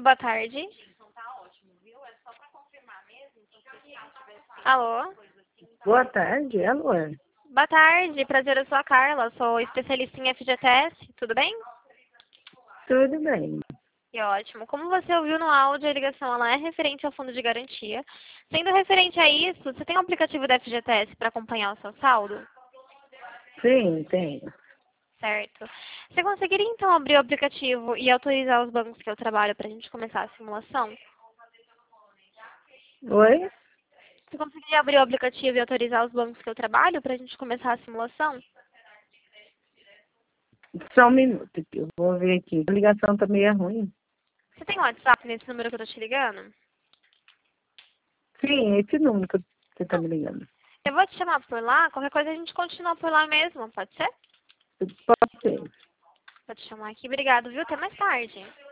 Boa tarde. Alô? Boa tarde, alô. Boa tarde, prazer, eu sou a Carla, sou especialista em FGTS, tudo bem? Tudo bem. Que ótimo. Como você ouviu no áudio, a ligação ela é referente ao fundo de garantia. Sendo referente a isso, você tem um aplicativo da FGTS para acompanhar o seu saldo? Sim, tenho. Certo. Você conseguiria então abrir o aplicativo e autorizar os bancos que eu trabalho para a gente começar a simulação? Oi? Você conseguiria abrir o aplicativo e autorizar os bancos que eu trabalho para a gente começar a simulação? Só um minuto, que eu vou ver aqui. A ligação tá meio ruim. Você tem WhatsApp nesse número que eu tô te ligando? Sim, esse número que você tá me ligando. Eu vou te chamar por lá, qualquer coisa a gente continua por lá mesmo, pode ser? Pode ser. Vou te chamar aqui. Obrigado, viu? Até mais tarde.